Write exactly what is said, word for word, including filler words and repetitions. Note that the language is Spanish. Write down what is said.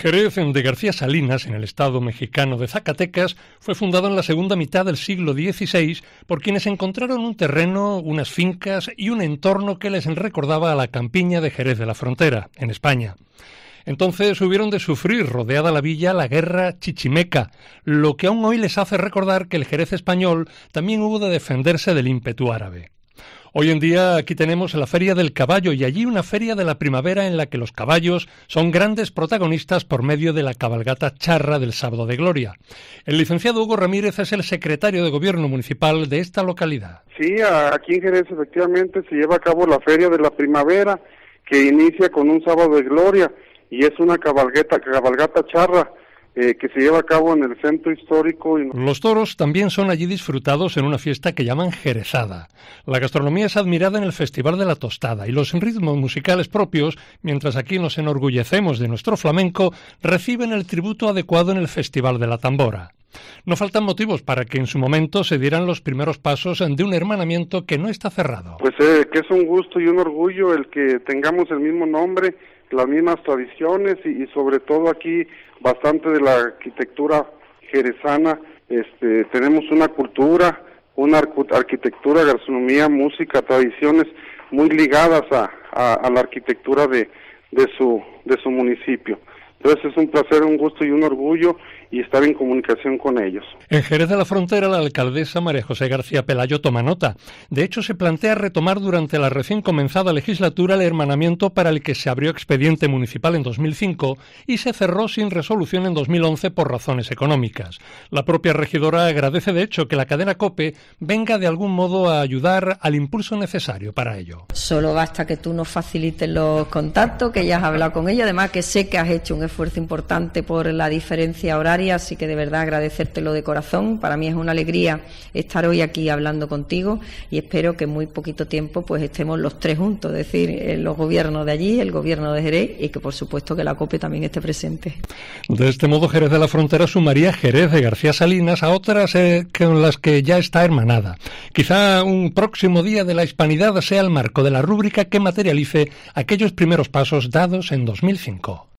Jerez de García Salinas, en el estado mexicano de Zacatecas, fue fundado en la segunda mitad del siglo dieciséis por quienes encontraron un terreno, unas fincas y un entorno que les recordaba a la campiña de Jerez de la Frontera, en España. Entonces hubieron de sufrir, rodeada la villa, la guerra chichimeca, lo que aún hoy les hace recordar que el Jerez español también hubo de defenderse del ímpetu árabe. Hoy en día aquí tenemos la Feria del Caballo y allí una feria de la primavera en la que los caballos son grandes protagonistas por medio de la cabalgata charra del Sábado de Gloria. El licenciado Hugo Ramírez es el secretario de Gobierno Municipal de esta localidad. Sí, aquí en Jerez efectivamente se lleva a cabo la Feria de la Primavera, que inicia con un Sábado de Gloria y es una cabalgata, cabalgata charra. Eh, que se lleva a cabo en el centro histórico. Los toros también son allí disfrutados en una fiesta que llaman jerezada. La gastronomía es admirada en el Festival de la Tostada y los ritmos musicales propios, mientras aquí nos enorgullecemos de nuestro flamenco, reciben el tributo adecuado en el Festival de la Tambora. No faltan motivos para que en su momento se dieran los primeros pasos de un hermanamiento que no está cerrado. Pues eh, que es un gusto y un orgullo el que tengamos el mismo nombre, las mismas tradiciones y, y sobre todo aquí bastante de la arquitectura jerezana. Este, tenemos una cultura, una arquitectura, gastronomía, música, tradiciones muy ligadas a, a, a la arquitectura de, de su de su municipio. Entonces es un placer, un gusto y un orgullo y estar en comunicación con ellos. En Jerez de la Frontera, la alcaldesa María José García Pelayo toma nota. De hecho, se plantea retomar durante la recién comenzada legislatura el hermanamiento para el que se abrió expediente municipal en dos mil cinco y se cerró sin resolución en dos mil once por razones económicas. La propia regidora agradece, de hecho, que la cadena COPE venga de algún modo a ayudar al impulso necesario para ello. Solo basta que tú nos facilites los contactos, que ya has hablado con ella, además que sé que has hecho un esfuerzo importante por la diferencia horaria, así que de verdad agradecértelo de corazón. Para mí es una alegría estar hoy aquí hablando contigo y espero que en muy poquito tiempo pues estemos los tres juntos, es decir, los gobiernos de allí, el gobierno de Jerez y que por supuesto que la COPE también esté presente. De este modo Jerez de la Frontera sumaría Jerez de García Salinas a otras eh, con las que ya está hermanada. Quizá un próximo Día de la Hispanidad sea el marco de la rúbrica que materialice aquellos primeros pasos dados en dos mil cinco.